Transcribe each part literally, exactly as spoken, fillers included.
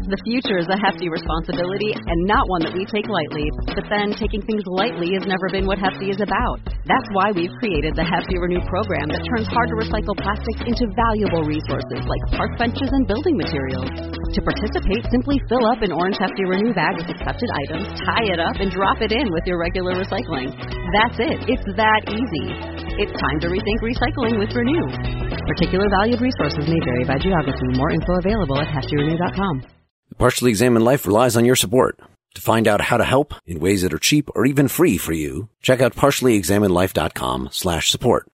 The future is a hefty responsibility and not one that we take lightly. But then taking things lightly has never been what Hefty is about. That's why we've created the Hefty Renew program that turns hard-to-recycle plastics into valuable resources like park benches and building materials. To participate, simply fill up an orange Hefty Renew bag with accepted items, tie it up, and drop it in with your regular recycling. That's it. It's that easy. It's time to rethink recycling with Renew. Particular valued resources may vary by geography. More info available at hefty renew dot com. The Partially Examined Life relies on your support. To find out how to help in ways that are cheap or even free for you, check out partially examined life dot com slash support.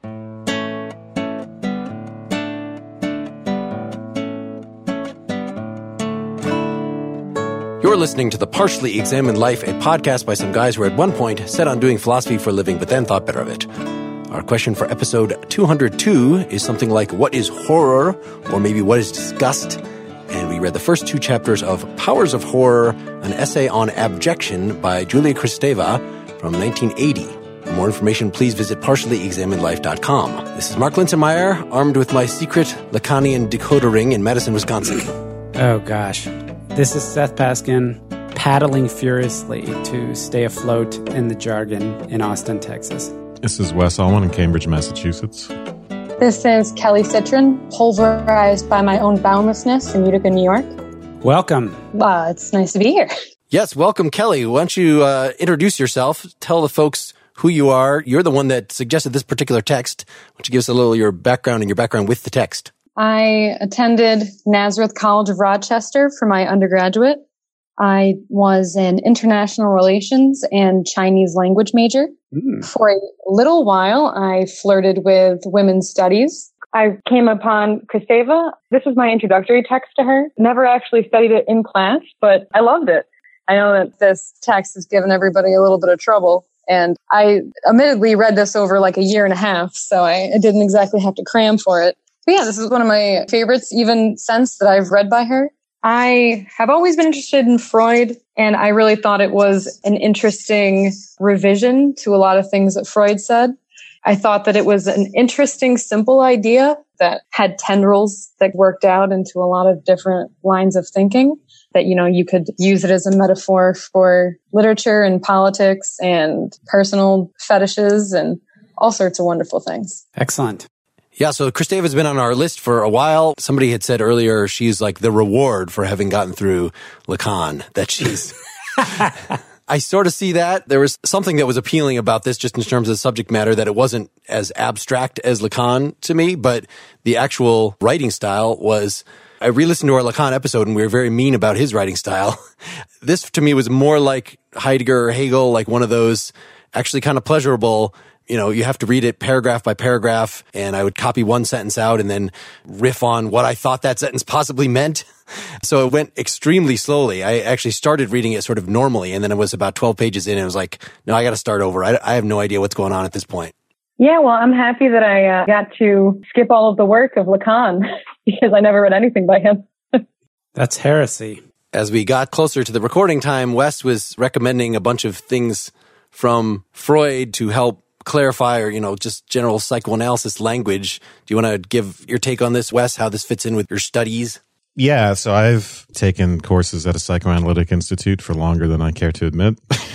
You're listening to The Partially Examined Life, a podcast by some guys who at one point set on doing philosophy for a living but then thought better of it. Our question for episode two hundred two is something like, what is horror? Or maybe what is disgust? And we read the first two chapters of Powers of Horror, an essay on abjection by Julia Kristeva from nineteen eighty. For more information, please visit partially examined life dot com. This is Mark Linsenmeyer, armed with my secret Lacanian decoder ring in Madison, Wisconsin. Oh, gosh. This is Seth Paskin, paddling furiously to stay afloat in the jargon in Austin, Texas. This is Wes Allman in Cambridge, Massachusetts. This is Kelly Citron, pulverized by my own boundlessness in Utica, New York. Welcome. Wow, it's nice to be here. Yes, welcome, Kelly. Why don't you uh, introduce yourself, tell the folks who you are. You're the one that suggested this particular text. Why don't you give us a little of your background and your background with the text? I attended Nazareth College of Rochester for my undergraduate. I was an international relations and Chinese language major. Mm. For a little while, I flirted with women's studies. I came upon Kristeva. This was my introductory text to her. Never actually studied it in class, but I loved it. I know that this text has given everybody a little bit of trouble. And I admittedly read this over like a year and a half, so I, I didn't exactly have to cram for it. But yeah, this is one of my favorites, even since that I've read by her. I have always been interested in Freud, and I really thought it was an interesting revision to a lot of things that Freud said. I thought that it was an interesting, simple idea that had tendrils that worked out into a lot of different lines of thinking, that, you know, you could use it as a metaphor for literature and politics and personal fetishes and all sorts of wonderful things. Excellent. Yeah, so Kristeva's been on our list for a while. Somebody had said earlier she's like the reward for having gotten through Lacan, that she's... I sort of see that. There was something that was appealing about this just in terms of the subject matter, that it wasn't as abstract as Lacan to me, but the actual writing style was... I re-listened to our Lacan episode and we were very mean about his writing style. This to me was more like Heidegger or Hegel, like one of those actually kind of pleasurable... You know, you have to read it paragraph by paragraph, and I would copy one sentence out and then riff on what I thought that sentence possibly meant. So it went extremely slowly. I actually started reading it sort of normally, and then it was about twelve pages in, and it was like, no, I got to start over. I, I have no idea what's going on at this point. Yeah, well, I'm happy that I uh, got to skip all of the work of Lacan because I never read anything by him. That's heresy. As we got closer to the recording time, Wes was recommending a bunch of things from Freud to help clarify, or, you know, just general psychoanalysis language. Do you want to give your take on this, Wes, how this fits in with your studies? Yeah, so I've taken courses at a psychoanalytic institute for longer than I care to admit.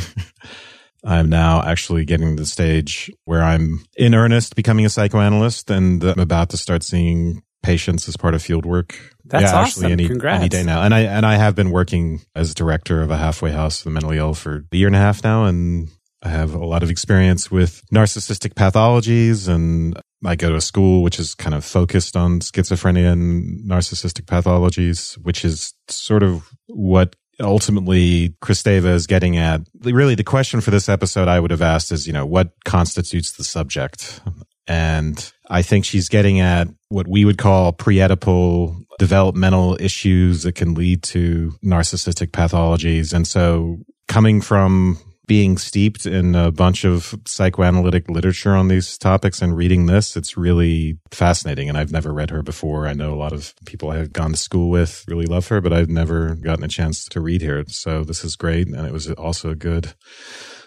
I'm now actually getting to the stage where I'm in earnest becoming a psychoanalyst, and I'm about to start seeing patients as part of field work. That's yeah, awesome. Actually, any, Congrats. any day now. And I, and I have been working as director of a halfway house for the mentally ill for a year and a half now, and I have a lot of experience with narcissistic pathologies, and I go to a school which is kind of focused on schizophrenia and narcissistic pathologies, which is sort of what ultimately Kristeva is getting at. Really, the question for this episode I would have asked is, you know, what constitutes the subject? And I think she's getting at what we would call pre-Oedipal developmental issues that can lead to narcissistic pathologies. And so coming from being steeped in a bunch of psychoanalytic literature on these topics and reading this, it's really fascinating. And I've never read her before. I know a lot of people I have gone to school with really love her, but I've never gotten a chance to read her. So this is great. And it was also a good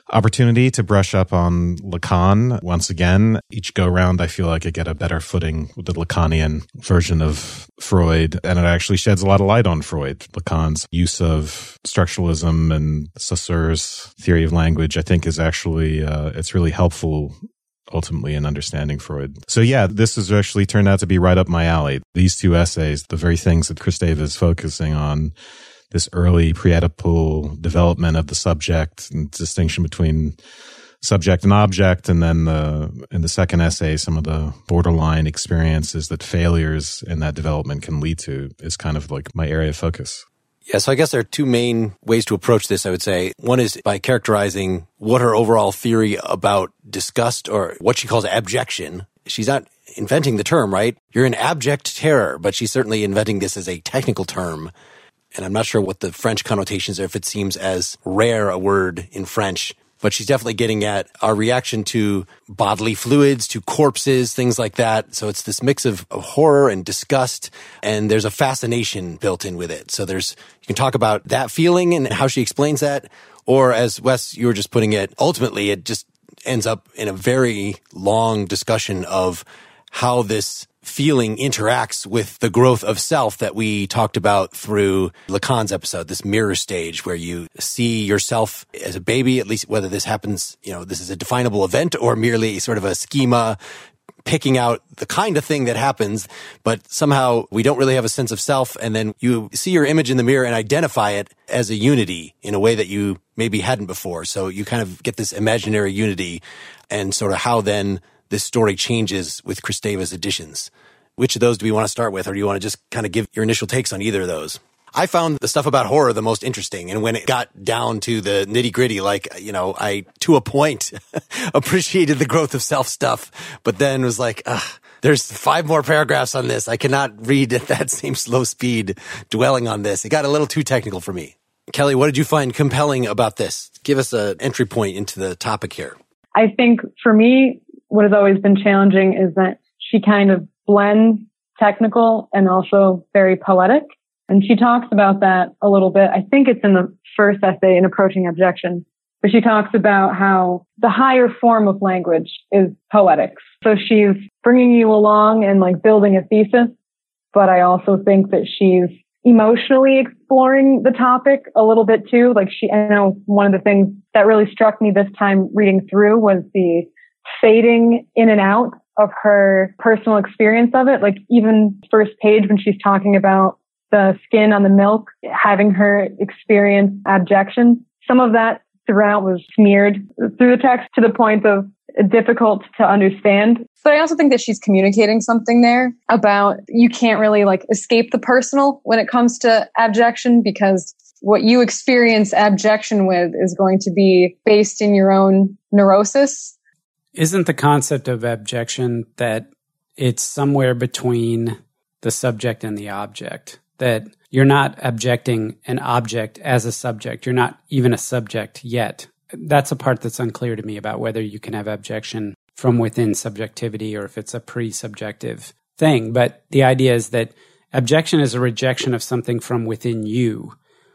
opportunity to brush up on Lacan. Once again, each go round, I feel like I get a better footing with the Lacanian version of Freud. And it actually sheds a lot of light on Freud. Lacan's use of structuralism and Saussure's theory of language, I think is actually, uh, it's really helpful ultimately in understanding Freud. So yeah, this has actually turned out to be right up my alley. These two essays, the very things that Kristeva is focusing on, this early pre-Oedipal development of the subject and distinction between subject and object, and then the, in the second essay, some of the borderline experiences that failures in that development can lead to is kind of like my area of focus. Yeah, so I guess there are two main ways to approach this, I would say. One is by characterizing what her overall theory about disgust, or what she calls abjection. She's not inventing the term, right? You're in abject terror, but she's certainly inventing this as a technical term. And I'm not sure what the French connotations are, if it seems as rare a word in French. But she's definitely getting at our reaction to bodily fluids, to corpses, things like that. So it's this mix of, of horror and disgust, and there's a fascination built in with it. So there's, you can talk about that feeling and how she explains that, or as Wes, you were just putting it, ultimately it just ends up in a very long discussion of how this feeling interacts with the growth of self that we talked about through Lacan's episode, this mirror stage where you see yourself as a baby, at least whether this happens, you know, this is a definable event or merely sort of a schema picking out the kind of thing that happens, but somehow we don't really have a sense of self. And then you see your image in the mirror and identify it as a unity in a way that you maybe hadn't before. So you kind of get this imaginary unity, and sort of how then this story changes with Kristeva's additions. Which of those do we want to start with, or do you want to just kind of give your initial takes on either of those? I found the stuff about horror the most interesting. And when it got down to the nitty gritty, like, you know, I, to a point, appreciated the growth of self stuff, but then was like, ugh, there's five more paragraphs on this. I cannot read at that same slow speed dwelling on this. It got a little too technical for me. Kelly, what did you find compelling about this? Give us an entry point into the topic here. I think for me, what has always been challenging is that she kind of blends technical and also very poetic. And she talks about that a little bit. I think it's in the first essay in Approaching Abjection, but she talks about how the higher form of language is poetics. So she's bringing you along and like building a thesis, but I also think that she's emotionally exploring the topic a little bit too. Like she, I know one of the things that really struck me this time reading through was the fading in and out of her personal experience of it. Like even first page when she's talking about the skin on the milk, having her experience abjection. Some of that throughout was smeared through the text to the point of difficult to understand. But I also think that she's communicating something there about you can't really like escape the personal when it comes to abjection, because what you experience abjection with is going to be based in your own neurosis. Isn't the concept of abjection that it's somewhere between the subject and the object? That you're not abjecting an object as a subject. You're not even a subject yet. That's a part that's unclear to me about whether you can have abjection from within subjectivity or if it's a pre-subjective thing. But the idea is that abjection is a rejection of something from within you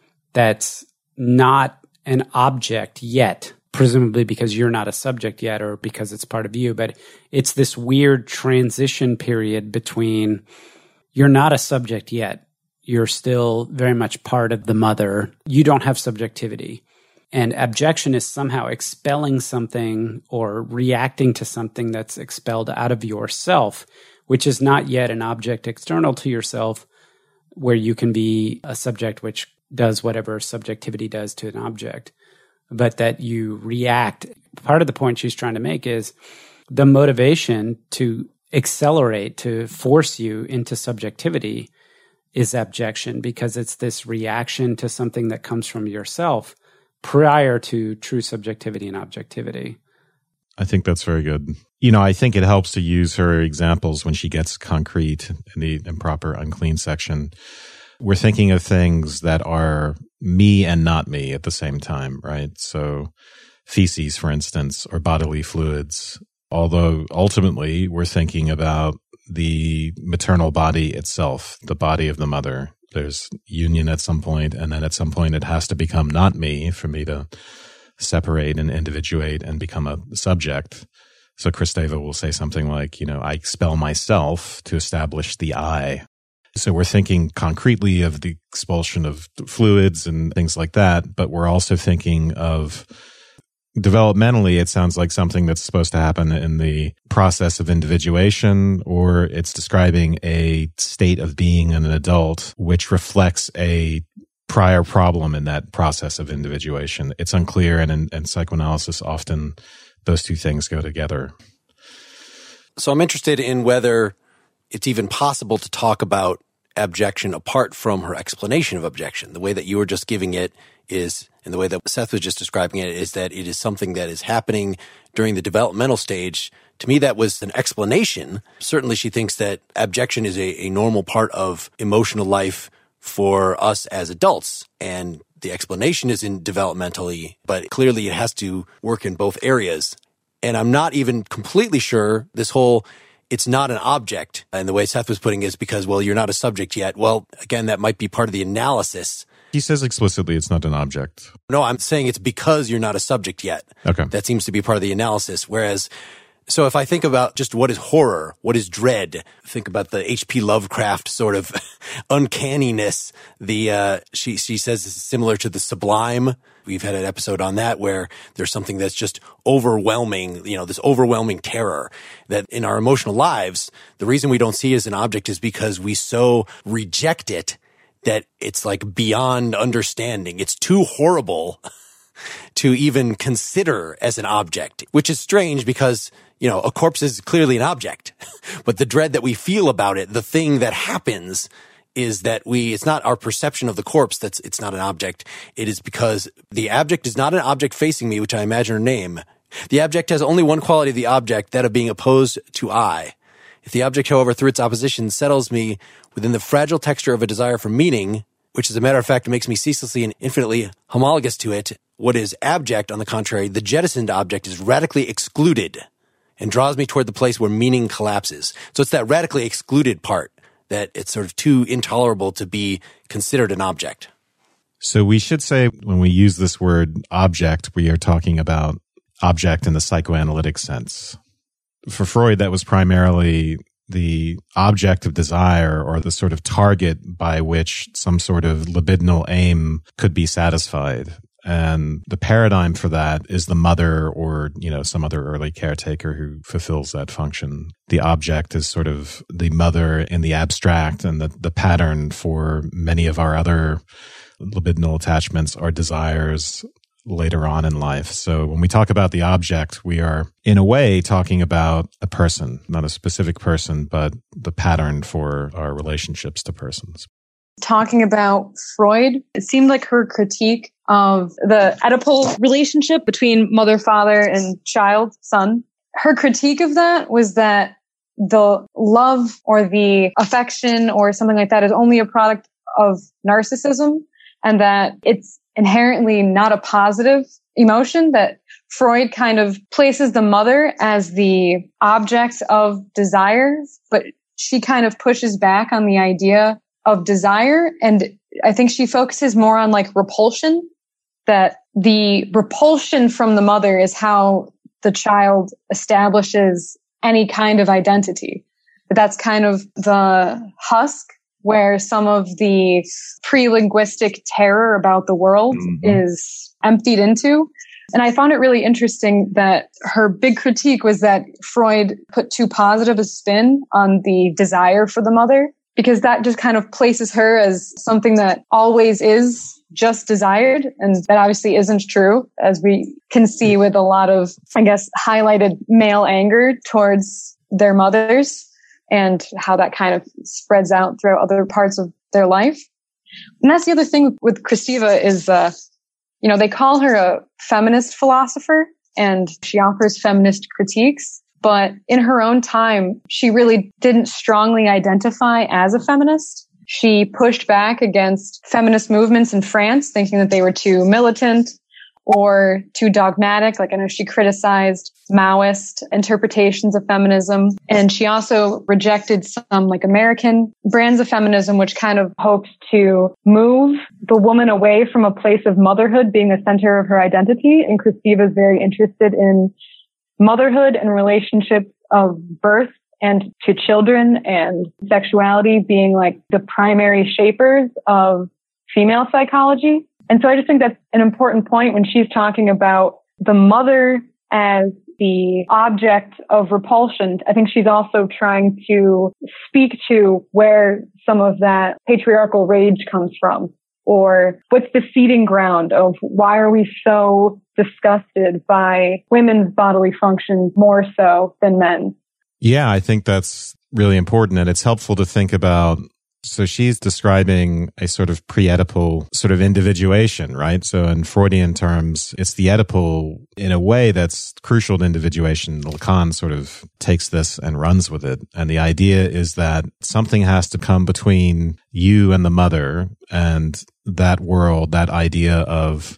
that's not an object yet, presumably because you're not a subject yet or because it's part of you. But it's this weird transition period between you're not a subject yet. You're still very much part of the mother. You don't have subjectivity. And abjection is somehow expelling something or reacting to something that's expelled out of yourself, which is not yet an object external to yourself, where you can be a subject which does whatever subjectivity does to an object, but that you react. Part of the point she's trying to make is the motivation to accelerate, to force you into subjectivity is abjection, because it's this reaction to something that comes from yourself prior to true subjectivity and objectivity. I think that's very good. You know, I think it helps to use her examples when she gets concrete in the improper, unclean section. We're thinking of things that are me and not me at the same time, right? So feces, for instance, or bodily fluids, although ultimately we're thinking about the maternal body itself, the body of the mother. There's union at some point, and then at some point it has to become not me for me to separate and individuate and become a subject. So Kristeva will say something like, you know, I expel myself to establish the I. So we're thinking concretely of the expulsion of fluids and things like that, but we're also thinking of developmentally, it sounds like something that's supposed to happen in the process of individuation, or it's describing a state of being an adult which reflects a prior problem in that process of individuation. It's unclear, and in, in psychoanalysis, often those two things go together. So I'm interested in whether it's even possible to talk about abjection apart from her explanation of abjection. The way that you were just giving it is, and the way that Seth was just describing it, is that it is something that is happening during the developmental stage. To me, that was an explanation. Certainly she thinks that abjection is a, a normal part of emotional life for us as adults. And the explanation is in developmentally, but clearly it has to work in both areas. And I'm not even completely sure this whole it's not an object, and the way Seth was putting it is because, well, you're not a subject yet. Well, again, that might be part of the analysis. He says explicitly it's not an object. No, I'm saying it's because you're not a subject yet. Okay. That seems to be part of the analysis. Whereas, so if I think about just what is horror, what is dread, think about the H P Lovecraft sort of uncanniness. The uh, she she says it's similar to the sublime. We've had an episode on that where there's something that's just overwhelming, you know, this overwhelming terror that in our emotional lives, the reason we don't see it as an object is because we so reject it that it's like beyond understanding. It's too horrible to even consider as an object, which is strange because, you know, a corpse is clearly an object, but the dread that we feel about it, the thing that happens is that we, it's not our perception of the corpse that's, it's not an object. It is because the object is not an object facing me, which I imagine her name. The object has only one quality of the object, that of being opposed to I. If the object, however, through its opposition settles me within the fragile texture of a desire for meaning, which as a matter of fact makes me ceaselessly and infinitely homologous to it, what is abject, on the contrary, the jettisoned object is radically excluded and draws me toward the place where meaning collapses. So it's that radically excluded part that it's sort of too intolerable to be considered an object. So we should say when we use this word object, we are talking about object in the psychoanalytic sense. For Freud, that was primarily the object of desire or the sort of target by which some sort of libidinal aim could be satisfied. And the paradigm for that is the mother or, you know, some other early caretaker who fulfills that function. The object is sort of the mother in the abstract, and the, the pattern for many of our other libidinal attachments are desires later on in life. So when we talk about the object, we are in a way talking about a person, not a specific person, but the pattern for our relationships to persons. Talking about Freud, it seemed like her critique of the Oedipal relationship between mother, father, and child, son. Her critique of that was that the love or the affection or something like that is only a product of narcissism, and that it's inherently not a positive emotion, that Freud kind of places the mother as the object of desire, but she kind of pushes back on the idea of desire. And I think she focuses more on like repulsion, that the repulsion from the mother is how the child establishes any kind of identity. But that's kind of the husk where some of the pre-linguistic terror about the world mm-hmm. is emptied into. And I found it really interesting that her big critique was that Freud put too positive a spin on the desire for the mother, because that just kind of places her as something that always is just desired. And that obviously isn't true, as we can see with a lot of, I guess, highlighted male anger towards their mothers and how that kind of spreads out throughout other parts of their life. And that's the other thing with Kristeva is, uh, you know, they call her a feminist philosopher and she offers feminist critiques. But in her own time, she really didn't strongly identify as a feminist. She pushed back against feminist movements in France, thinking that they were too militant. or too dogmatic. Like I know she criticized Maoist interpretations of feminism. And she also rejected some like American brands of feminism, which kind of hopes to move the woman away from a place of motherhood being the center of her identity. And Kristeva is very interested in motherhood and relationships of birth and to children and sexuality being like the primary shapers of female psychology. And so I just think that's an important point when she's talking about the mother as the object of repulsion. I think she's also trying to speak to where some of that patriarchal rage comes from, or what's the seeding ground of why are we so disgusted by women's bodily functions more so than men. Yeah, I think that's really important. And it's helpful to think about. So she's describing a sort of pre-Oedipal sort of individuation, right? So in Freudian terms, it's the Oedipal in a way that's crucial to individuation. Lacan sort of takes this and runs with it. And the idea is that something has to come between you and the mother and that world, that idea of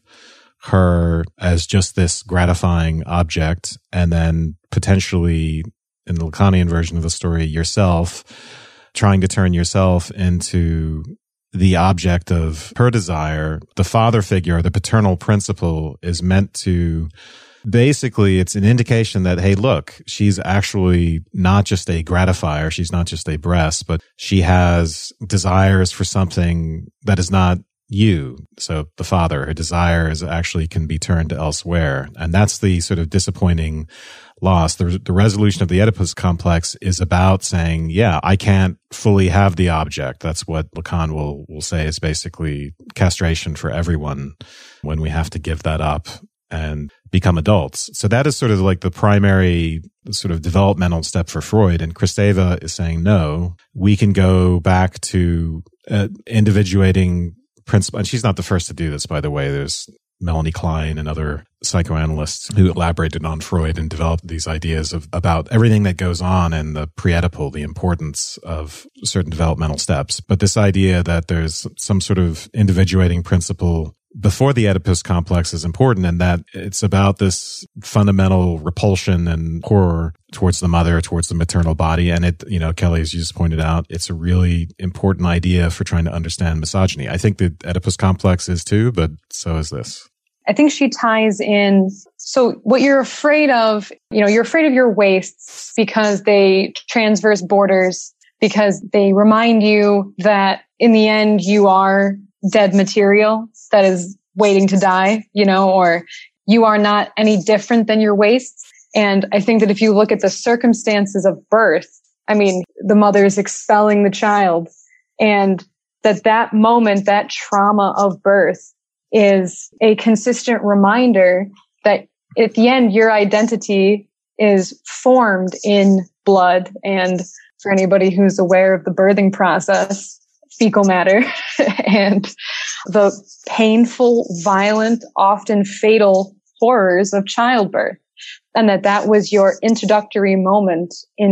her as just this gratifying object, and then potentially, in the Lacanian version of the story, yourself, trying to turn yourself into the object of her desire. The father figure, the paternal principle, is meant to basically, it's an indication that, hey, look, she's actually not just a gratifier. She's not just a breast, but she has desires for something that is not you. So the father, her desires actually can be turned elsewhere. And that's the sort of disappointing loss. The, the resolution of the Oedipus complex is about saying, yeah, I can't fully have the object. That's what Lacan will, will say is basically castration for everyone when we have to give that up and become adults. So that is sort of like the primary sort of developmental step for Freud. And Kristeva is saying, no, we can go back to uh, individuating principle. And she's not the first to do this, by the way. There's Melanie Klein and other psychoanalysts who elaborated on Freud and developed these ideas of about everything that goes on in the pre-Oedipal, the importance of certain developmental steps. But this idea that there's some sort of individuating principle before the Oedipus complex is important, and that it's about this fundamental repulsion and horror towards the mother, towards the maternal body. And it, you know, Kelly, as you just pointed out, it's a really important idea for trying to understand misogyny. I think the Oedipus complex is too, but so is this. I think she ties in. So what you're afraid of, you know, you're afraid of your wastes because they transverse borders, because they remind you that in the end you are dead material that is waiting to die, you know, or you are not any different than your wastes. And I think that if you look at the circumstances of birth, I mean, the mother is expelling the child, and that that moment, that trauma of birth is a consistent reminder that at the end, your identity is formed in blood. And for anybody who's aware of the birthing process, fecal matter and the painful, violent, often fatal horrors of childbirth. And that that was your introductory moment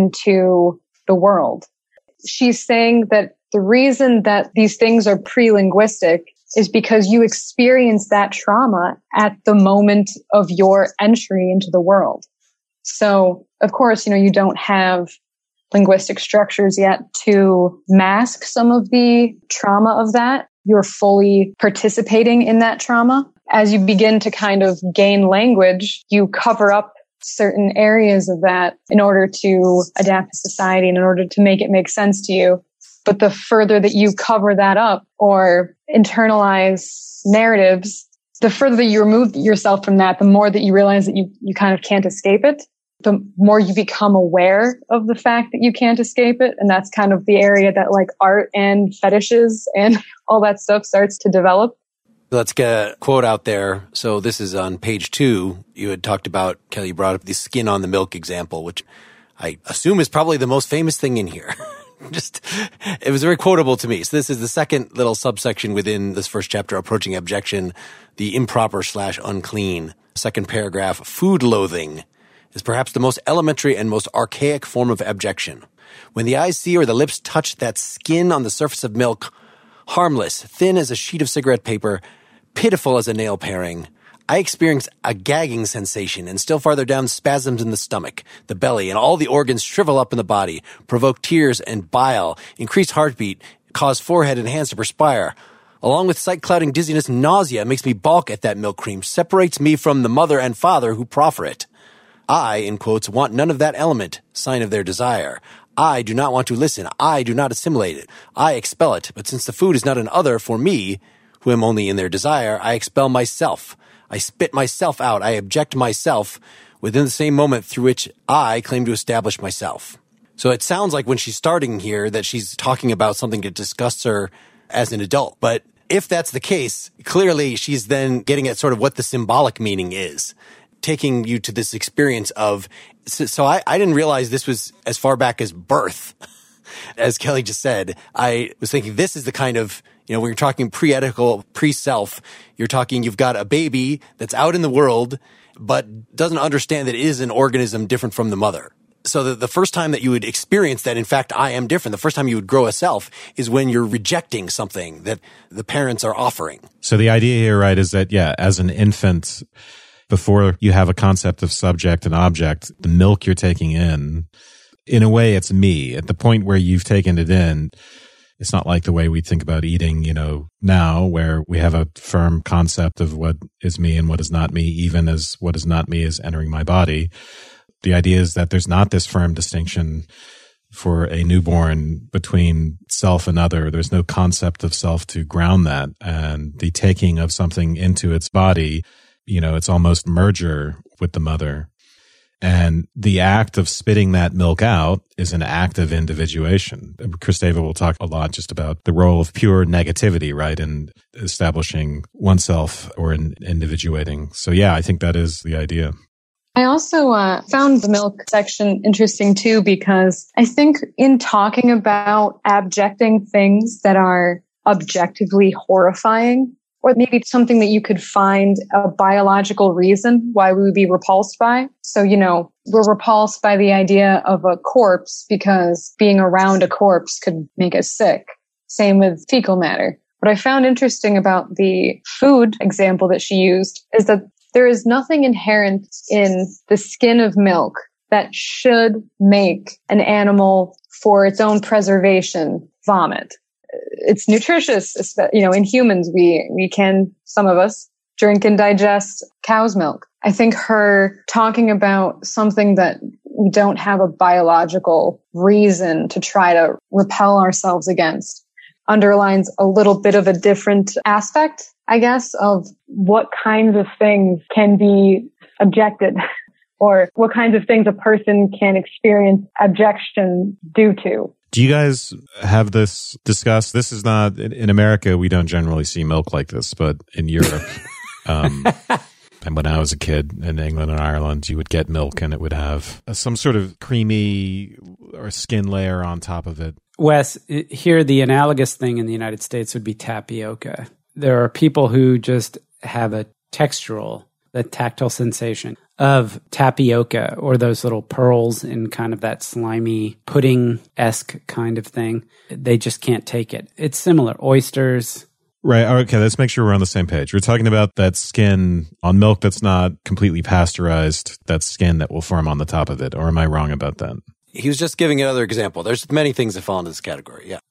into the world. She's saying that the reason that these things are pre-linguistic is because you experience that trauma at the moment of your entry into the world. So, of course, you know, you don't have linguistic structures yet to mask some of the trauma of that. You're fully participating in that trauma. As you begin to kind of gain language, you cover up certain areas of that in order to adapt to society and in order to make it make sense to you. But the further that you cover that up or internalize narratives, the further that you remove yourself from that, the more that you realize that you, you kind of can't escape it. The more you become aware of the fact that you can't escape it. And that's kind of the area that like art and fetishes and all that stuff starts to develop. Let's get a quote out there. So this is on page two. You had talked about, Kelly, you brought up the skin on the milk example, which I assume is probably the most famous thing in here. Just, it was very quotable to me. So this is the second little subsection within this first chapter, Approaching Abjection, the improper slash unclean. Second paragraph, food loathing is perhaps the most elementary and most archaic form of abjection. When the eyes see or the lips touch that skin on the surface of milk, harmless, thin as a sheet of cigarette paper, pitiful as a nail paring, I experience a gagging sensation, and still farther down, spasms in the stomach, the belly, and all the organs shrivel up in the body, provoke tears and bile, increase heartbeat, cause forehead and hands to perspire. Along with sight-clouding dizziness and nausea, makes me balk at that milk cream, separates me from the mother and father who proffer it. I, in quotes, want none of that element, sign of their desire. I do not want to listen. I do not assimilate it. I expel it. But since the food is not an other for me, who am only in their desire, I expel myself. I spit myself out. I object myself within the same moment through which I claim to establish myself. So it sounds like when she's starting here that she's talking about something that disgusts her as an adult. But if that's the case, clearly she's then getting at sort of what the symbolic meaning is, taking you to this experience of, so, so I, I didn't realize this was as far back as birth. As Kelly just said, I was thinking this is the kind of, you know, when you're talking pre-ethical, pre-self, you're talking, you've got a baby that's out in the world, but doesn't understand that it is an organism different from the mother. So the, the first time that you would experience that, in fact, I am different, the first time you would grow a self is when you're rejecting something that the parents are offering. So the idea here, right, is that, yeah, as an infant, before you have a concept of subject and object, the milk you're taking in, in a way, it's me. At the point where you've taken it in, it's not like the way we think about eating, you know, now, where we have a firm concept of what is me and what is not me, even as what is not me is entering my body. The idea is that there's not this firm distinction for a newborn between self and other. There's no concept of self to ground that. And the taking of something into its body, you know, it's almost merger with the mother. And the act of spitting that milk out is an act of individuation. Kristeva will talk a lot just about the role of pure negativity, right, in establishing oneself or in individuating. So yeah, I think that is the idea. I also uh, found the milk section interesting too, because I think in talking about abjecting things that are objectively horrifying, or maybe something that you could find a biological reason why we would be repulsed by. So, you know, we're repulsed by the idea of a corpse because being around a corpse could make us sick. Same with fecal matter. What I found interesting about the food example that she used is that there is nothing inherent in the skin of milk that should make an animal, for its own preservation, vomit. It's nutritious. You know, in humans, we, we can, some of us, drink and digest cow's milk. I think her talking about something that we don't have a biological reason to try to repel ourselves against underlines a little bit of a different aspect, I guess, of what kinds of things can be objected or what kinds of things a person can experience objection due to. Do you guys have this discussed? This is not, in, in America, we don't generally see milk like this, but in Europe, um, and when I was a kid in England and Ireland, you would get milk and it would have some sort of creamy or skin layer on top of it. Wes, here the analogous thing in the United States would be tapioca. There are people who just have a textural, the tactile sensation of tapioca or those little pearls in kind of that slimy pudding-esque kind of thing. They just can't take it. It's similar. Oysters. Right. Okay. Let's make sure we're on the same page. We're talking about that skin on milk that's not completely pasteurized, that skin that will form on the top of it. Or am I wrong about that? He was just giving another example. There's many things that fall into this category. Yeah.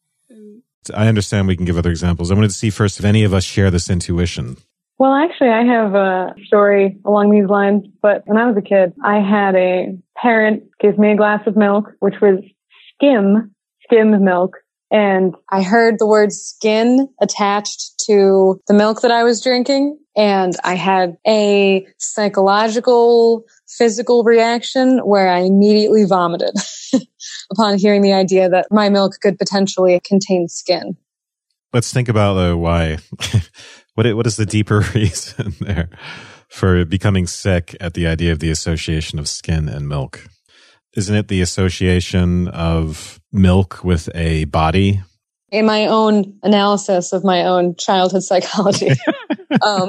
I understand we can give other examples. I wanted to see first if any of us share this intuition. Well, actually, I have a story along these lines, but when I was a kid, I had a parent give me a glass of milk, which was skim, skimmed milk. And I heard the word skin attached to the milk that I was drinking. And I had a psychological, physical reaction where I immediately vomited upon hearing the idea that my milk could potentially contain skin. Let's think about though, why. What what is the deeper reason there for becoming sick at the idea of the association of skin and milk? Isn't it the association of milk with a body? In my own analysis of my own childhood psychology, um,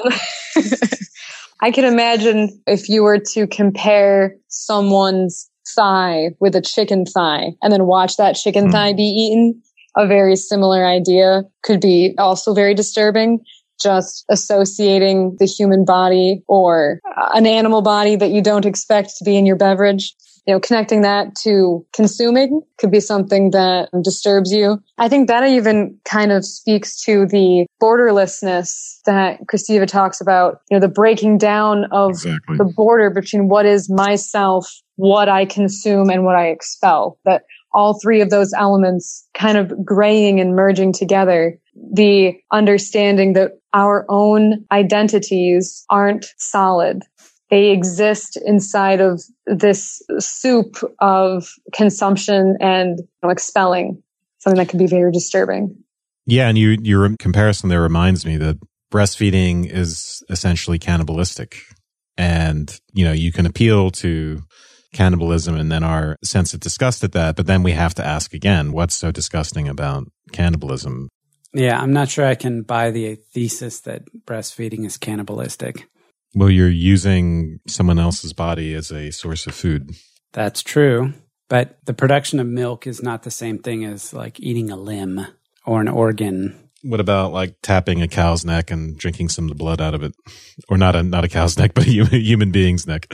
I can imagine if you were to compare someone's thigh with a chicken thigh and then watch that chicken mm. thigh be eaten, a very similar idea could be also very disturbing. just associating the human body or an animal body that you don't expect to be in your beverage. You know, connecting that to consuming could be something that disturbs you. I think that even kind of speaks to the borderlessness that Kristeva talks about, you know, the breaking down of exactly. the border between what is myself, what I consume, and what I expel. That all three of those elements kind of graying and merging together. The understanding that our own identities aren't solid. They exist inside of this soup of consumption and you know, expelling, something that can be very disturbing. Yeah, and you, your comparison there reminds me that breastfeeding is essentially cannibalistic. And, you know, you can appeal to cannibalism and then our sense of disgust at that, but then we have to ask again, what's so disgusting about cannibalism? Yeah, I'm not sure I can buy the thesis that breastfeeding is cannibalistic. Well, you're using someone else's body as a source of food. That's true. But the production of milk is not the same thing as like eating a limb or an organ. What about like tapping a cow's neck and drinking some of the blood out of it? Or not a, not a cow's neck, but a human, human being's neck.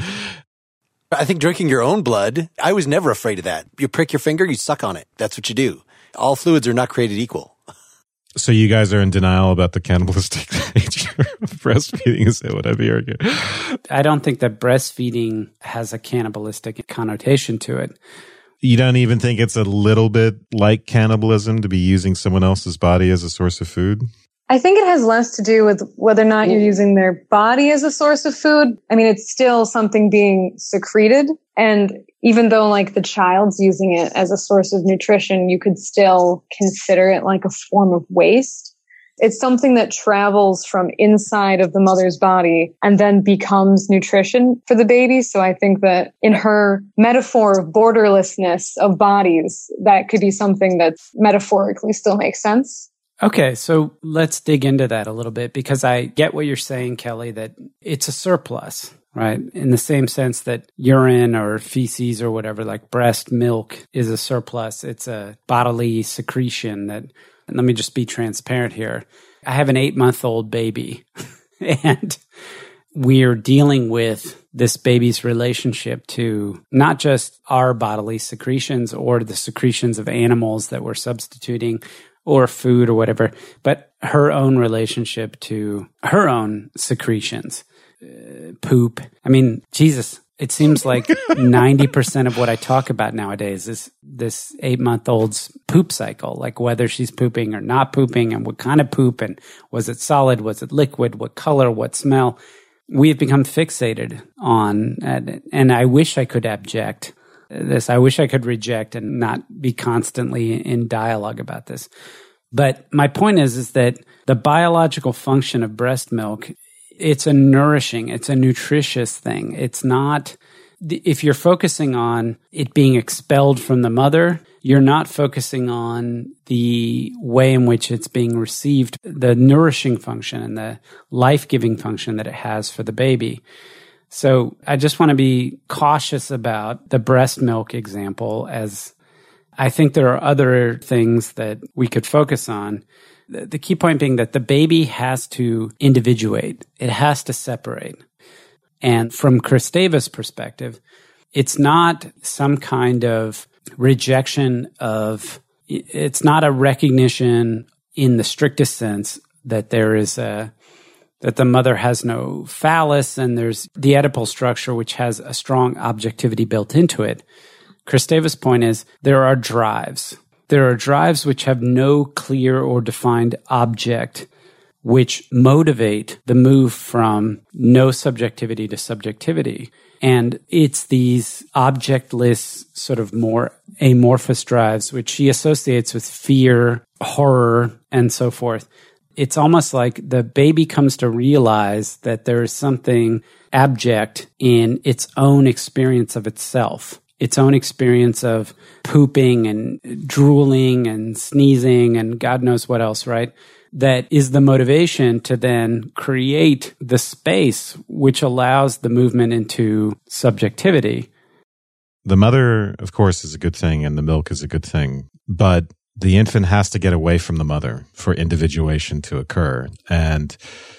I think drinking your own blood, I was never afraid of that. You prick your finger, you suck on it. That's what you do. All fluids are not created equal. So you guys are in denial about the cannibalistic nature of breastfeeding, is that what I'm hearing? I don't think that breastfeeding has a cannibalistic connotation to it. You don't even think it's a little bit like cannibalism to be using someone else's body as a source of food? I think it has less to do with whether or not you're using their body as a source of food. I mean, it's still something being secreted. And even though like the child's using it as a source of nutrition, you could still consider it like a form of waste. It's something that travels from inside of the mother's body and then becomes nutrition for the baby. So I think that in her metaphor of borderlessness of bodies, that could be something that metaphorically still makes sense. Okay, so let's dig into that a little bit because I get what you're saying, Kelly, that it's a surplus, right? In the same sense that urine or feces or whatever, like breast milk is a surplus. It's a bodily secretion that, and let me just be transparent here. I have an eight-month-old baby and we're dealing with this baby's relationship to not just our bodily secretions or the secretions of animals that we're substituting or food or whatever, but her own relationship to her own secretions, uh, poop. I mean, Jesus, it seems like ninety percent of what I talk about nowadays is this eight-month-old's poop cycle, like whether she's pooping or not pooping and what kind of poop and was it solid, was it liquid, what color, what smell. We've become fixated on, and, and I wish I could abject this. I wish I could reject and not be constantly in dialogue about this. But my point is, is that the biological function of breast milk, it's a nourishing, it's a nutritious thing. It's not, if you're focusing on it being expelled from the mother, you're not focusing on the way in which it's being received, the nourishing function and the life-giving function that it has for the baby. So I just want to be cautious about the breast milk example, as I think there are other things that we could focus on. The key point being that the baby has to individuate. It has to separate. And from Kristeva's perspective, it's not some kind of rejection of, it's not a recognition in the strictest sense that there is a that the mother has no phallus and there's the Oedipal structure, which has a strong objectivity built into it. Kristeva's point is there are drives. There are drives which have no clear or defined object, which motivate the move from no subjectivity to subjectivity. And it's these objectless, sort of more amorphous drives, which she associates with fear, horror, and so forth. It's almost like the baby comes to realize that there is something abject in its own experience of itself, its own experience of pooping and drooling and sneezing and God knows what else, right? That is the motivation to then create the space which allows the movement into subjectivity. The mother, of course, is a good thing and the milk is a good thing, but the infant has to get away from the mother for individuation to occur. And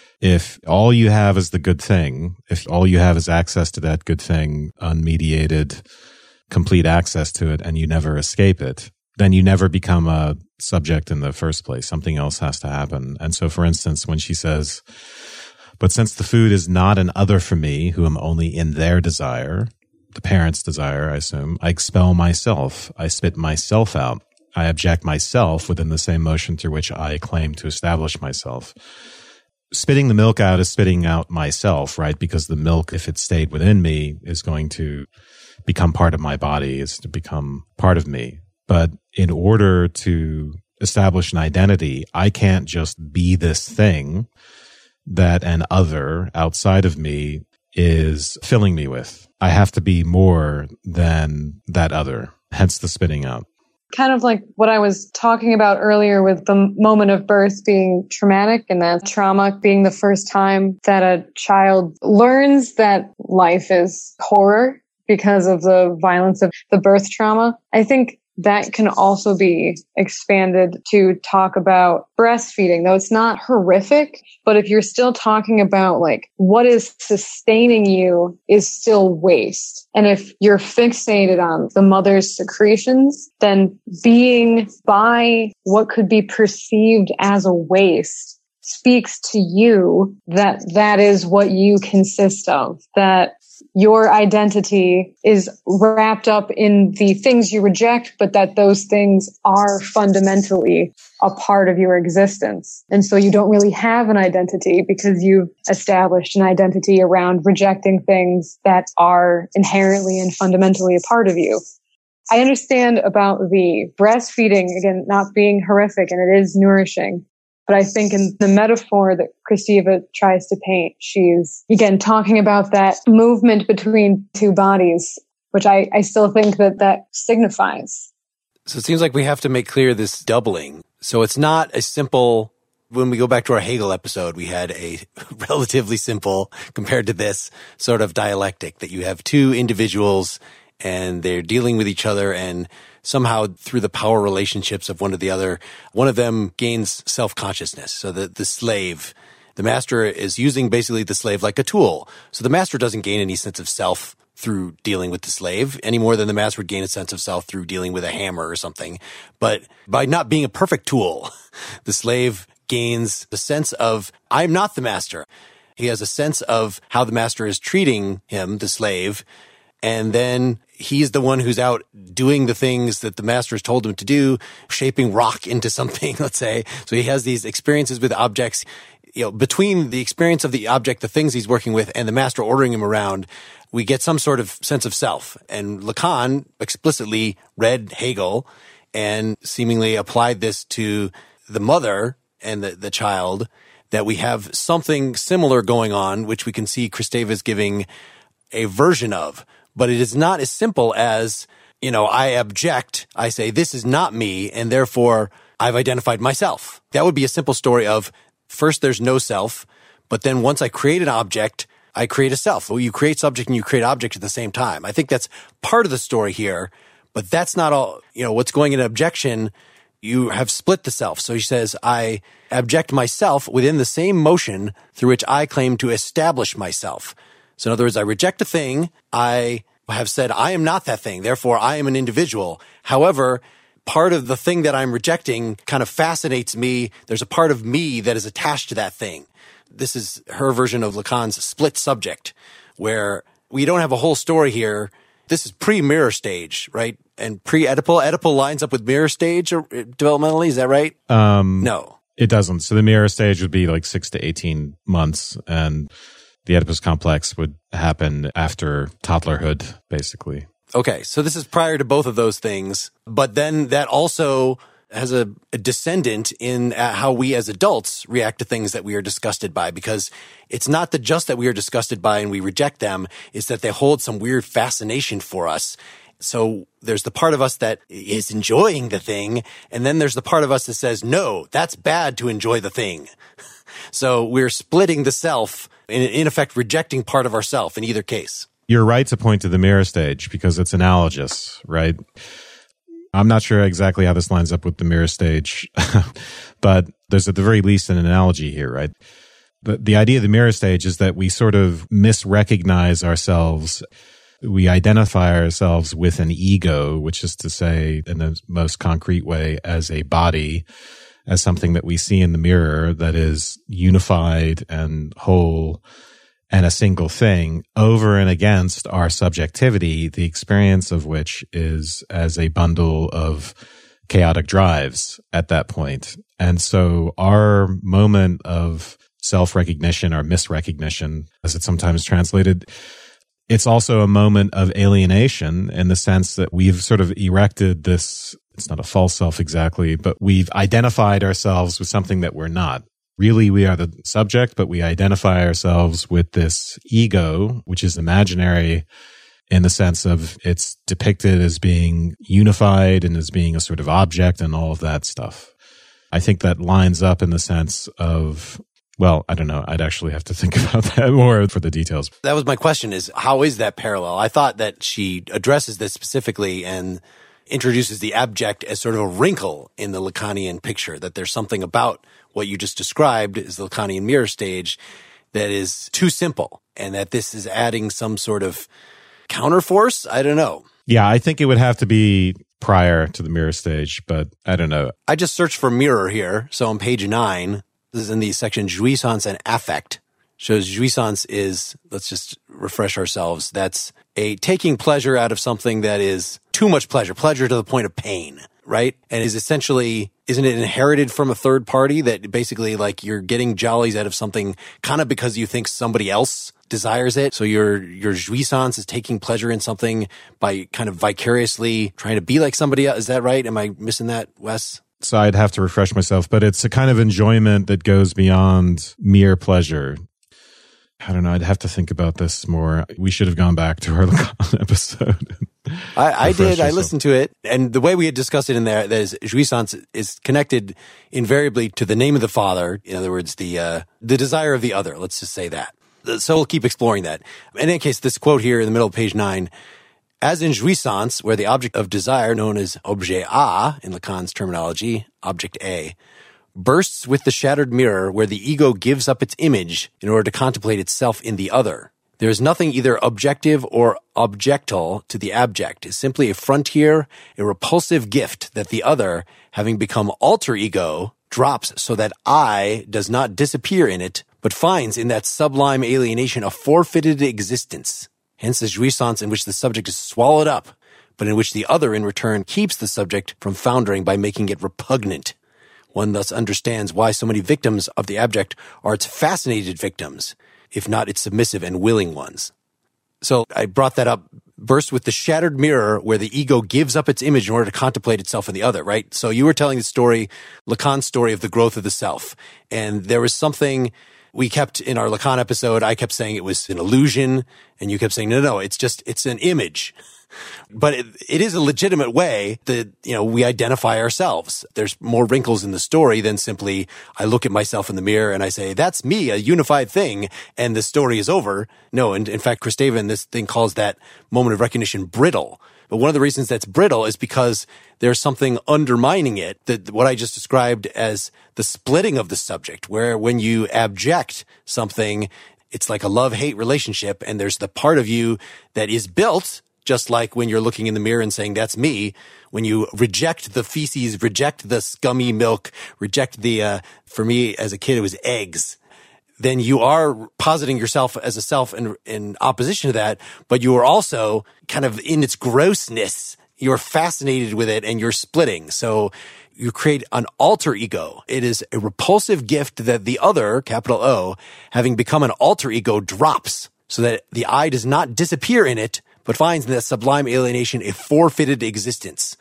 if all you have is the good thing, if all you have is access to that good thing, unmediated, complete access to it, and you never escape it, then you never become a subject in the first place. Something else has to happen. And so, for instance, when she says, but since the food is not an other for me, who am only in their desire, the parent's desire, I assume, I expel myself. I spit myself out. I object myself within the same motion through which I claim to establish myself. Spitting the milk out is spitting out myself, right? Because the milk, if it stayed within me, is going to become part of my body, is to become part of me. But in order to establish an identity, I can't just be this thing that an other outside of me is filling me with. I have to be more than that other, hence the spitting out. Kind of like what I was talking about earlier with the moment of birth being traumatic, and that trauma being the first time that a child learns that life is horror because of the violence of the birth trauma. I think that can also be expanded to talk about breastfeeding, though it's not horrific. But if you're still talking about like what is sustaining you is still waste. And if you're fixated on the mother's secretions, then being by what could be perceived as a waste speaks to you that that is what you consist of, that your identity is wrapped up in the things you reject, but that those things are fundamentally a part of your existence. And so you don't really have an identity because you've established an identity around rejecting things that are inherently and fundamentally a part of you. I understand about the breastfeeding, again, not being horrific, and it is nourishing. But I think in the metaphor that Kristeva tries to paint, she's, again, talking about that movement between two bodies, which I, I still think that that signifies. So it seems like we have to make clear this doubling. So it's not a simple, when we go back to our Hegel episode, we had a relatively simple, compared to this, sort of dialectic, that you have two individuals and they're dealing with each other, and somehow through the power relationships of one to the other, one of them gains self-consciousness. So the, the slave, the master is using basically the slave like a tool. So the master doesn't gain any sense of self through dealing with the slave any more than the master would gain a sense of self through dealing with a hammer or something. But by not being a perfect tool, the slave gains the sense of, I'm not the master. He has a sense of how the master is treating him, the slave, and then he's the one who's out doing the things that the master has told him to do, shaping rock into something, let's say. So he has these experiences with objects, you know, between the experience of the object, the things he's working with, and the master ordering him around, we get some sort of sense of self. And Lacan explicitly read Hegel and seemingly applied this to the mother and the, the child, that we have something similar going on, which we can see Kristeva is giving a version of. But it is not as simple as, you know, I object, I say, this is not me, and therefore I've identified myself. That would be a simple story of, first there's no self, but then once I create an object, I create a self. Well, you create subject and you create object at the same time. I think that's part of the story here, but that's not all. You know, what's going in objection, you have split the self. So he says, I object myself within the same motion through which I claim to establish myself. So in other words, I reject a thing. I have said, I am not that thing. Therefore, I am an individual. However, part of the thing that I'm rejecting kind of fascinates me. There's a part of me that is attached to that thing. This is her version of Lacan's split subject, where we don't have a whole story here. This is pre-mirror stage, right? And pre-Oedipal. Oedipal lines up with mirror stage developmentally. Is that right? Um, no. It doesn't. So the mirror stage would be like six to eighteen months, and the Oedipus complex would happen after toddlerhood, basically. Okay, so this is prior to both of those things, but then that also has a, a descendant in uh, how we as adults react to things that we are disgusted by, because it's not that just that we are disgusted by and we reject them, it's that they hold some weird fascination for us. So there's the part of us that is enjoying the thing, and then there's the part of us that says, no, that's bad to enjoy the thing. So we're splitting the self, in, in effect rejecting part of ourself in either case. You're right to point to the mirror stage because it's analogous, right? I'm not sure exactly how this lines up with the mirror stage, but there's at the very least an analogy here, right? The, the idea of the mirror stage is that we sort of misrecognize ourselves. We identify ourselves with an ego, which is to say, in the most concrete way, as a body, as something that we see in the mirror that is unified and whole and a single thing, over and against our subjectivity, the experience of which is as a bundle of chaotic drives at that point. And so our moment of self-recognition or misrecognition, as it's sometimes translated, it's also a moment of alienation in the sense that we've sort of erected this, it's not a false self exactly, but we've identified ourselves with something that we're not. Really, we are the subject, but we identify ourselves with this ego, which is imaginary in the sense of it's depicted as being unified and as being a sort of object and all of that stuff. I think that lines up in the sense of, well, I don't know. I'd actually have to think about that more for the details. That was my question, is how is that parallel? I thought that she addresses this specifically and introduces the abject as sort of a wrinkle in the Lacanian picture, that there's something about what you just described as the Lacanian mirror stage that is too simple, and that this is adding some sort of counterforce? I don't know. Yeah, I think it would have to be prior to the mirror stage, but I don't know. I just searched for mirror here. So on page nine, this is in the section jouissance and affect. Shows jouissance is, let's just refresh ourselves, that's a taking pleasure out of something that is too much pleasure, pleasure to the point of pain, right? And is essentially, isn't it inherited from a third party that basically like you're getting jollies out of something kind of because you think somebody else desires it? So your, your jouissance is taking pleasure in something by kind of vicariously trying to be like somebody else. Is that right? Am I missing that, Wes? So I'd have to refresh myself, but it's a kind of enjoyment that goes beyond mere pleasure. I don't know. I'd have to think about this more. We should have gone back to our Lacan episode. I, I did. Yourself. I listened to it. And the way we had discussed it in there, that is, jouissance is connected invariably to the name of the Father. In other words, the uh, the desire of the other. Let's just say that. So we'll keep exploring that. In any case, this quote here in the middle of page nine, as in jouissance, where the object of desire, known as objet A in Lacan's terminology, object A, bursts with the shattered mirror where the ego gives up its image in order to contemplate itself in the other. There is nothing either objective or objectal to the abject. It's simply a frontier, a repulsive gift that the other, having become alter ego, drops so that I does not disappear in it, but finds in that sublime alienation a forfeited existence. Hence the jouissance in which the subject is swallowed up, but in which the other in return keeps the subject from foundering by making it repugnant. One thus understands why so many victims of the abject are its fascinated victims, if not its submissive and willing ones. So I brought that up, burst with the shattered mirror where the ego gives up its image in order to contemplate itself in the other, right? So you were telling the story, Lacan's story of the growth of the self. And there was something we kept in our Lacan episode, I kept saying it was an illusion, and you kept saying, no, no, no, it's just, it's an image. But it, it is a legitimate way that, you know, we identify ourselves. There's more wrinkles in the story than simply I look at myself in the mirror and I say, that's me, a unified thing, and the story is over. No, and in fact, Christeva, this thing calls that moment of recognition brittle. But one of the reasons that's brittle is because there's something undermining it, that what I just described as the splitting of the subject, where when you abject something, it's like a love-hate relationship, and there's the part of you that is built, just like when you're looking in the mirror and saying, that's me. When you reject the feces, reject the scummy milk, reject the, uh, for me as a kid, it was eggs, then you are positing yourself as a self in, in opposition to that, but you are also kind of in its grossness. You're fascinated with it and you're splitting. So you create an alter ego. It is a repulsive gift that the other, capital O, having become an alter ego, drops so that the I does not disappear in it, but finds in that sublime alienation a forfeited existence.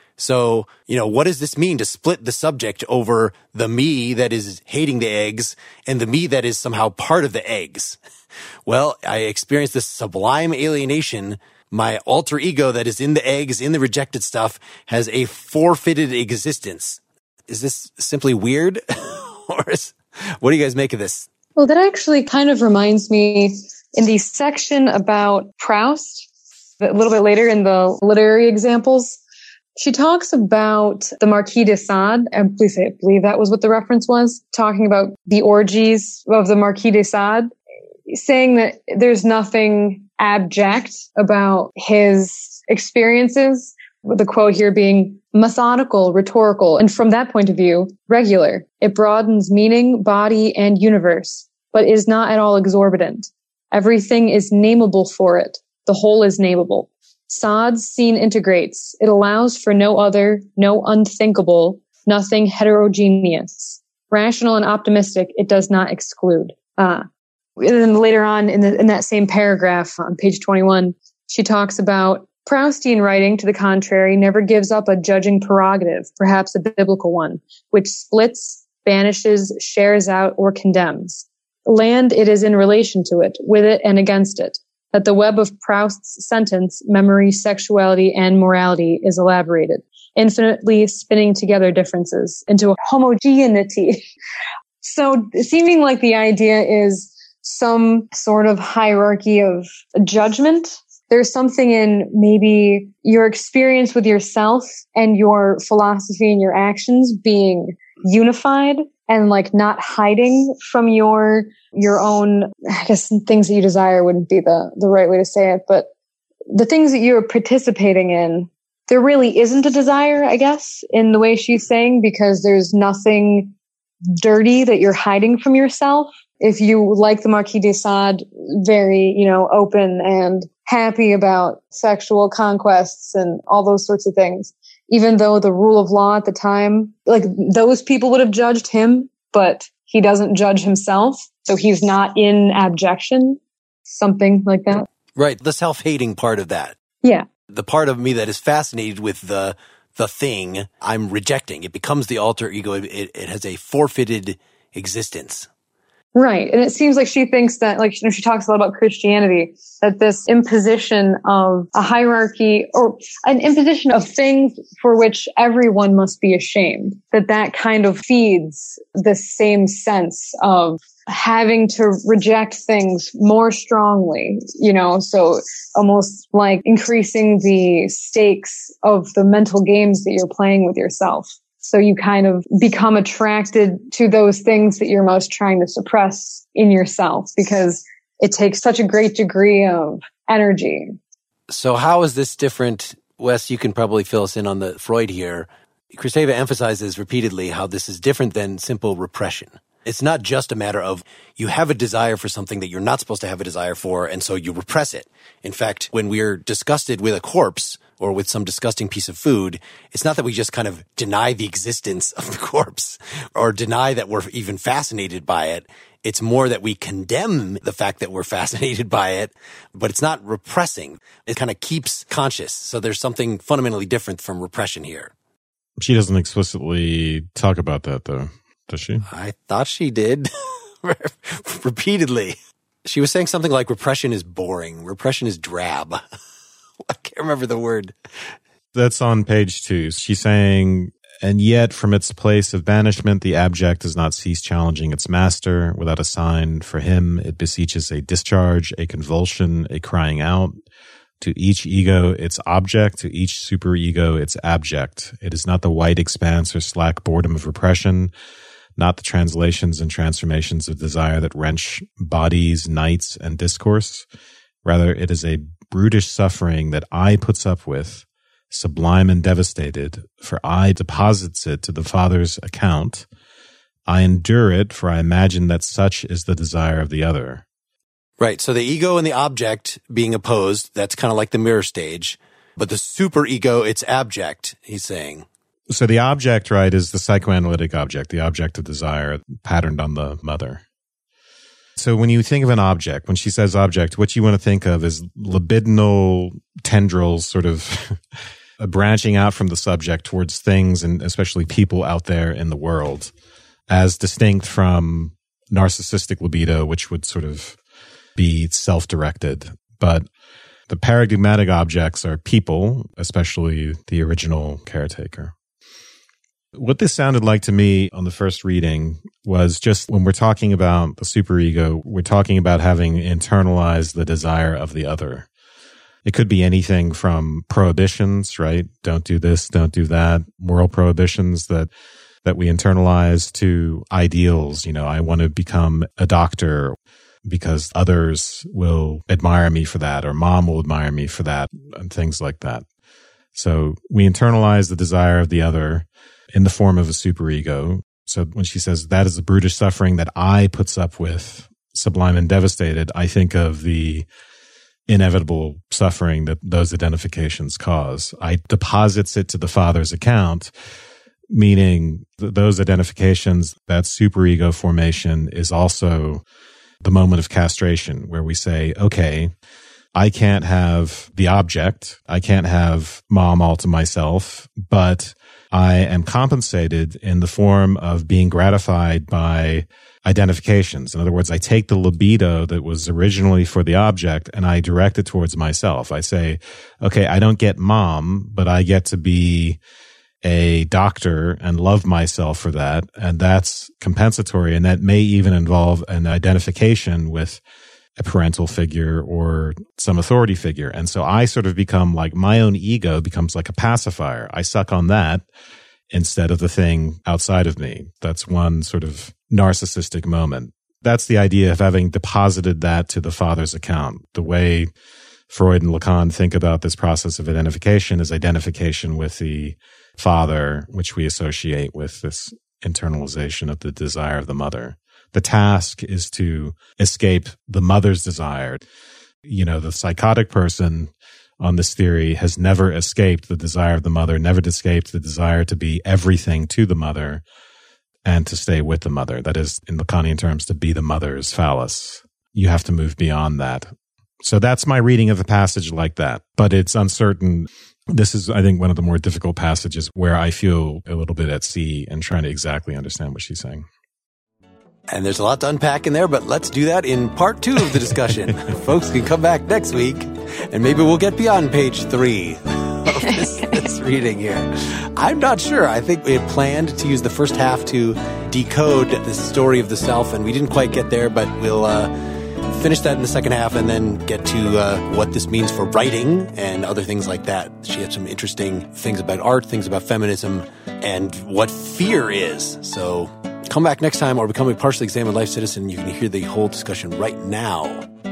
So, you know, what does this mean to split the subject over the me that is hating the eggs and the me that is somehow part of the eggs? Well, I experienced this sublime alienation. My alter ego that is in the eggs, in the rejected stuff, has a forfeited existence. Is this simply weird? Or is, what do you guys make of this? Well, that actually kind of reminds me in the section about Proust, a little bit later in the literary examples, She talks about the Marquis de Sade, and please say, I believe that was what the reference was, talking about the orgies of the Marquis de Sade, saying that there's nothing abject about his experiences, with the quote here being methodical, rhetorical, and from that point of view, regular. It broadens meaning, body, and universe, but is not at all exorbitant. Everything is nameable for it. The whole is nameable. Sade's scene integrates. It allows for no other, no unthinkable, nothing heterogeneous. Rational and optimistic, it does not exclude. Ah. And then later on in, the, in that same paragraph on page twenty-one, she talks about Proustian writing, to the contrary, never gives up a judging prerogative, perhaps a biblical one, which splits, banishes, shares out, or condemns. Land it is in relation to it, with it and against it. That the web of Proust's sentence, memory, sexuality, and morality is elaborated, infinitely spinning together differences into a homogeneity. So seeming like the idea is some sort of hierarchy of judgment. There's something in maybe your experience with yourself and your philosophy and your actions being unified and like not hiding from your your own, I guess things that you desire wouldn't be the, the right way to say it, but the things that you're participating in, there really isn't a desire, I guess, in the way she's saying, because there's nothing dirty that you're hiding from yourself. If you, like the Marquis de Sade, very, you know, open and happy about sexual conquests and all those sorts of things, even though the rule of law at the time, like those people would have judged him, but he doesn't judge himself. So he's not in abjection, something like that. Right. The self-hating part of that. Yeah. The part of me that is fascinated with the the thing I'm rejecting. It becomes the alter ego. It, it has a forfeited existence. Right. And it seems like she thinks that, like, you know, she talks a lot about Christianity, that this imposition of a hierarchy or an imposition of things for which everyone must be ashamed, that that kind of feeds the same sense of having to reject things more strongly, you know, so almost like increasing the stakes of the mental games that you're playing with yourself. So you kind of become attracted to those things that you're most trying to suppress in yourself because it takes such a great degree of energy. So how is this different? Wes, you can probably fill us in on the Freud here. Kristeva emphasizes repeatedly how this is different than simple repression. It's not just a matter of you have a desire for something that you're not supposed to have a desire for, and so you repress it. In fact, when we're disgusted with a corpse or with some disgusting piece of food, it's not that we just kind of deny the existence of the corpse or deny that we're even fascinated by it. It's more that we condemn the fact that we're fascinated by it, but it's not repressing. It kind of keeps conscious. So there's something fundamentally different from repression here. She doesn't explicitly talk about that, though. Does she? I thought she did. Repeatedly. She was saying something like repression is boring. Repression is drab. I can't remember the word. That's on page two. She's saying, and yet from its place of banishment, the abject does not cease challenging its master. Without a sign for him, it beseeches a discharge, a convulsion, a crying out. To each ego, its object. To each superego, its abject. It is not the white expanse or slack boredom of repression, not the translations and transformations of desire that wrench bodies, nights, and discourse. Rather, it is a brutish suffering that I puts up with, sublime and devastated, for I deposits it to the Father's account. I endure it, for I imagine that such is the desire of the other. Right. So the ego and the object being opposed, that's kind of like the mirror stage. But the superego, it's abject, he's saying. So the object, right, is the psychoanalytic object, the object of desire patterned on the mother. So when you think of an object, when she says object, what you want to think of is libidinal tendrils sort of branching out from the subject towards things and especially people out there in the world, as distinct from narcissistic libido, which would sort of be self-directed. But the paradigmatic objects are people, especially the original caretaker. What this sounded like to me on the first reading was just when we're talking about the superego, we're talking about having internalized the desire of the other. It could be anything from prohibitions, right? Don't do this, don't do that. Moral prohibitions that that we internalize, to ideals. You know, I want to become a doctor because others will admire me for that, or mom will admire me for that, and things like that. So we internalize the desire of the other in the form of a superego. So when she says that is the brutish suffering that I puts up with, sublime and devastated, I think of the inevitable suffering that those identifications cause. I deposits it to the father's account, meaning th- those identifications, that superego formation is also the moment of castration where we say, okay, I can't have the object. I can't have mom all to myself, but I am compensated in the form of being gratified by identifications. In other words, I take the libido that was originally for the object and I direct it towards myself. I say, okay, I don't get mom, but I get to be a doctor and love myself for that. And that's compensatory. And that may even involve an identification with a parental figure or some authority figure. And so I sort of become like, my own ego becomes like a pacifier. I suck on that instead of the thing outside of me. That's one sort of narcissistic moment. That's the idea of having deposited that to the father's account. The way Freud and Lacan think about this process of identification is identification with the father, which we associate with this internalization of the desire of the mother. The task is to escape the mother's desire. You know, the psychotic person on this theory has never escaped the desire of the mother, never escaped the desire to be everything to the mother and to stay with the mother. That is, in Lacanian terms, to be the mother's phallus. You have to move beyond that. So that's my reading of the passage like that. But it's uncertain. This is, I think, one of the more difficult passages where I feel a little bit at sea and trying to exactly understand what she's saying. And there's a lot to unpack in there, but let's do that in part two of the discussion. Folks can come back next week, and maybe we'll get beyond page three of this, this reading here. I'm not sure. I think we had planned to use the first half to decode the story of the self, and we didn't quite get there, but we'll uh, finish that in the second half and then get to uh, what this means for writing and other things like that. She had some interesting things about art, things about feminism, and what fear is. So come back next time or become a partially examined life citizen. You can hear the whole discussion right now